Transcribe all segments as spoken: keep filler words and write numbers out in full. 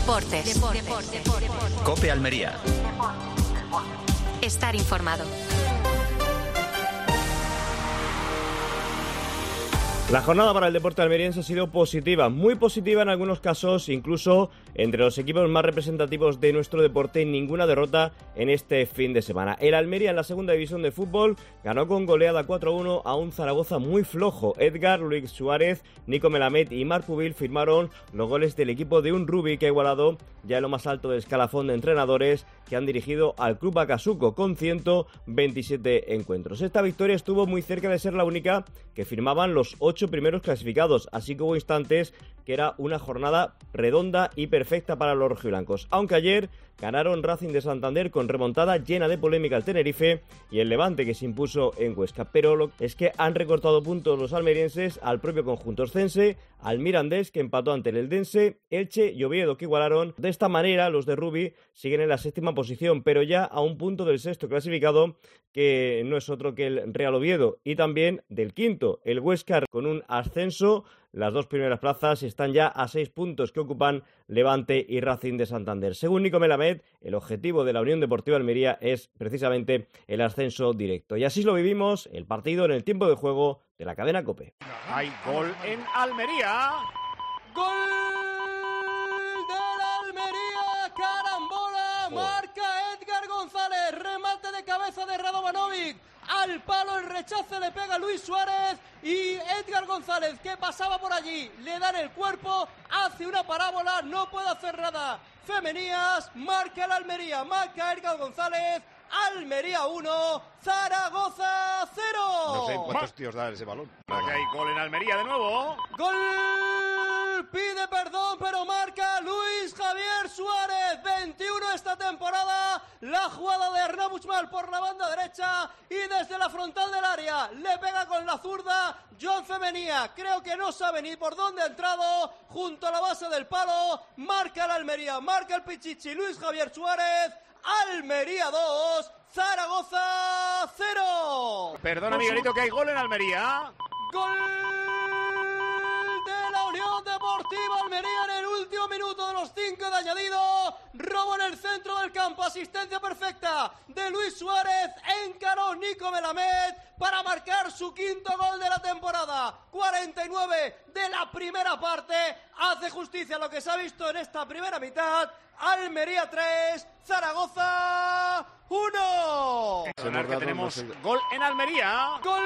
Deportes. Deportes. COPE Almería. Estar informado. La jornada para el deporte almeriense ha sido positiva, muy positiva en algunos casos, incluso entre los equipos más representativos de nuestro deporte, ninguna derrota en este fin de semana. El Almería en la segunda división de fútbol ganó con goleada cuatro a uno a un Zaragoza muy flojo. Edgar, Luis Suárez, Nico Melamed y Marc Pubil firmaron los goles del equipo de un Rubi que ha igualado ya en lo más alto del escalafón de entrenadores que han dirigido al Club Acasuco con ciento veintisiete encuentros. Esta victoria estuvo muy cerca de ser la única que firmaban los ocho primeros clasificados, así que hubo instantes que era una jornada redonda y perfecta para los rojiblancos, aunque ayer ganaron Racing de Santander con remontada llena de polémica al Tenerife y el Levante que se impuso en Huesca, pero lo es que han recortado puntos los almerienses al propio conjunto oscense, al Mirandés que empató ante el Eldense, Elche y Oviedo que igualaron. De esta manera los de Rubi siguen en la séptima posición, pero ya a un punto del sexto clasificado, que no es otro que el Real Oviedo, y también del quinto, el Huesca, con un ascenso. Las dos primeras plazas están ya a seis puntos que ocupan Levante y Racing de Santander. Según Nico Melamed, el objetivo de la Unión Deportiva Almería es precisamente el ascenso directo. Y así lo vivimos el partido en el tiempo de juego de la cadena COPE. Hay gol en Almería. ¡Gol del Almería! ¡Carambola! Marca Edgar González. Remate de cabeza de Radovanovic. Al palo el rechace le pega Luis Suárez y Edgar González, que pasaba por allí, le dan el cuerpo, hace una parábola, no puede hacer nada. Femenías, marca el Almería, marca Edgar González. Almería uno, Zaragoza cero. No sé en cuántos tíos da ese balón. Aquí hay gol en Almería de nuevo. Gol, pide perdón, pero marca Luis Javier Suárez. veintiuno esta temporada. La jugada de Hernán Buchmal por la banda derecha y desde la frontal del área le pega con la zurda John Femenía. Creo que no sabe ni por dónde ha entrado. Junto a la base del palo, marca el Almería, marca el Pichichi Luis Javier Suárez. Almería dos, Zaragoza cero. Perdona, Miguelito, que hay gol en Almería. Gol de la Unión Deportiva Almería en el último minuto de los cinco de añadido. Robo en el centro del campo, asistencia perfecta de Luis Suárez. Encaró Nico Melamed para marcar su quinto gol de la temporada. cuarenta y nueve de la primera parte. Hace justicia a lo que se ha visto en esta primera mitad. Almería tres, Zaragoza uno. Que tenemos gol en Almería. Gol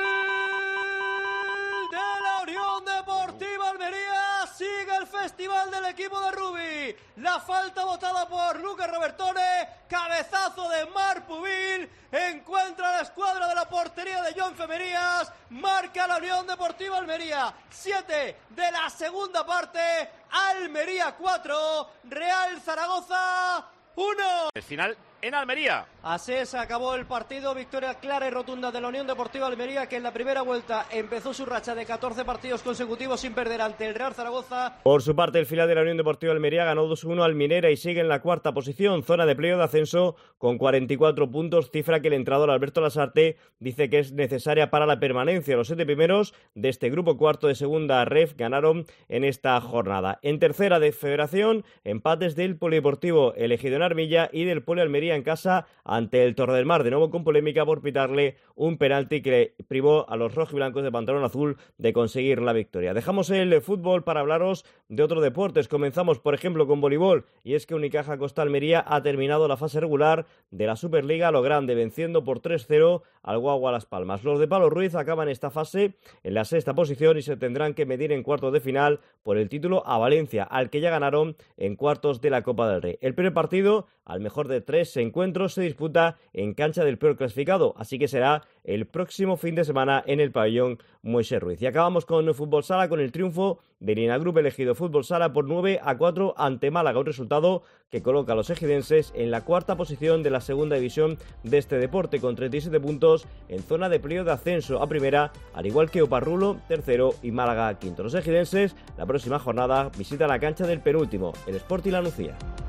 de la Unión Deportiva Almería. Sigue el festival del equipo de Rubi. La falta votada por Lucas Robertone. Cabezazo de Marc Pubil. Encuentra la escuadra de la portería de John Femenías. Marca la Unión Deportiva Almería. siete de la segunda parte. Almería cuatro. Real Zaragoza uno. El final en Almería. Así se acabó el partido, victoria clara y rotunda de la Unión Deportiva Almería, que en la primera vuelta empezó su racha de catorce partidos consecutivos sin perder ante el Real Zaragoza. Por su parte, el filial de la Unión Deportiva Almería ganó dos uno al Minera y sigue en la cuarta posición, zona de playoff de ascenso con cuarenta y cuatro puntos, cifra que el entrenador Alberto Lasarte dice que es necesaria para la permanencia. Los siete primeros de este grupo cuarto de segunda ref ganaron en esta jornada. En tercera de Federación, empates del Polideportivo Elegido en Armilla y del Poli Almería en casa ante el Torre del Mar, de nuevo con polémica por pitarle un penalti que privó a los rojiblancos de pantalón azul de conseguir la victoria. Dejamos el fútbol para hablaros de otros deportes. Comenzamos, por ejemplo, con voleibol, y es que Unicaja Costa Almería ha terminado la fase regular de la Superliga a lo grande, venciendo por tres cero al Guagua Las Palmas. Los de Palo Ruiz acaban esta fase en la sexta posición y se tendrán que medir en cuartos de final por el título a Valencia, al que ya ganaron en cuartos de la Copa del Rey. El primer partido, al mejor de tres encuentros, se disputa en cancha del peor clasificado, así que será el próximo fin de semana en el pabellón Moisés Ruiz. Y acabamos con el fútbol sala, con el triunfo del Inagrup Elegido Fútbol Sala por nueve a cuatro ante Málaga, un resultado que coloca a los ejidenses en la cuarta posición de la segunda división de este deporte, con treinta y siete puntos en zona de playoff de ascenso a primera, al igual que Oparrulo tercero y Málaga quinto. Los ejidenses la próxima jornada visitan la cancha del penúltimo, el Sporting La Nucía.